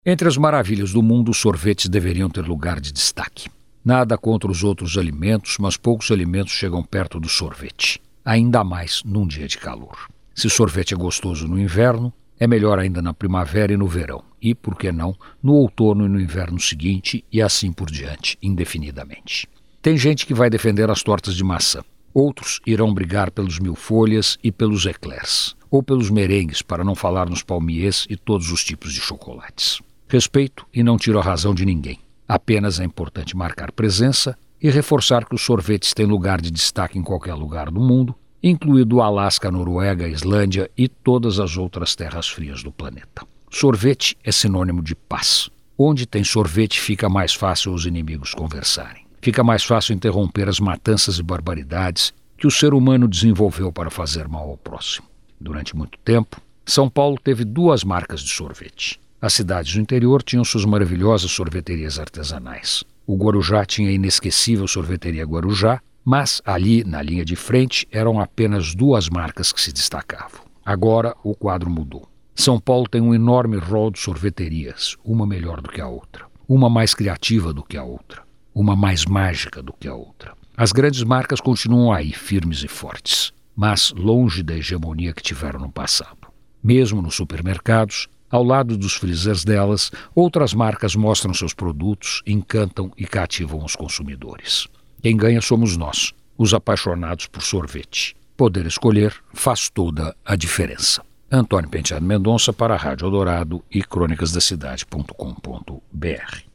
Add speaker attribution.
Speaker 1: Entre as maravilhas do mundo, os sorvetes deveriam ter lugar de destaque. Nada contra os outros alimentos, mas poucos alimentos chegam perto do sorvete. Ainda mais num dia de calor. Se sorvete é gostoso no inverno, é melhor ainda na primavera e no verão. E, por que não, no outono e no inverno seguinte e assim por diante, indefinidamente. Tem gente que vai defender as tortas de maçã. Outros irão brigar pelos mil-folhas e pelos eclairs. Ou pelos merengues, para não falar nos palmiers e todos os tipos de chocolates. Respeito e não tiro a razão de ninguém. Apenas é importante marcar presença e reforçar que os sorvetes têm lugar de destaque em qualquer lugar do mundo, incluído o Alasca, a Noruega, a Islândia e todas as outras terras frias do planeta. Sorvete é sinônimo de paz. Onde tem sorvete fica mais fácil os inimigos conversarem. Fica mais fácil interromper as matanças e barbaridades que o ser humano desenvolveu para fazer mal ao próximo. Durante muito tempo, São Paulo teve 2 marcas de sorvete. As cidades do interior tinham suas maravilhosas sorveterias artesanais. O Guarujá tinha a inesquecível sorveteria Guarujá, mas ali, na linha de frente, eram apenas 2 marcas que se destacavam. Agora, o quadro mudou. São Paulo tem um enorme rol de sorveterias, uma melhor do que a outra, uma mais criativa do que a outra, uma mais mágica do que a outra. As grandes marcas continuam aí, firmes e fortes, mas longe da hegemonia que tiveram no passado. Mesmo nos supermercados, ao lado dos freezers delas, outras marcas mostram seus produtos, encantam e cativam os consumidores. Quem ganha somos nós, os apaixonados por sorvete. Poder escolher faz toda a diferença. Antônio Penteado Mendonça para a Rádio Eldorado e crônicasdacidade.com.br.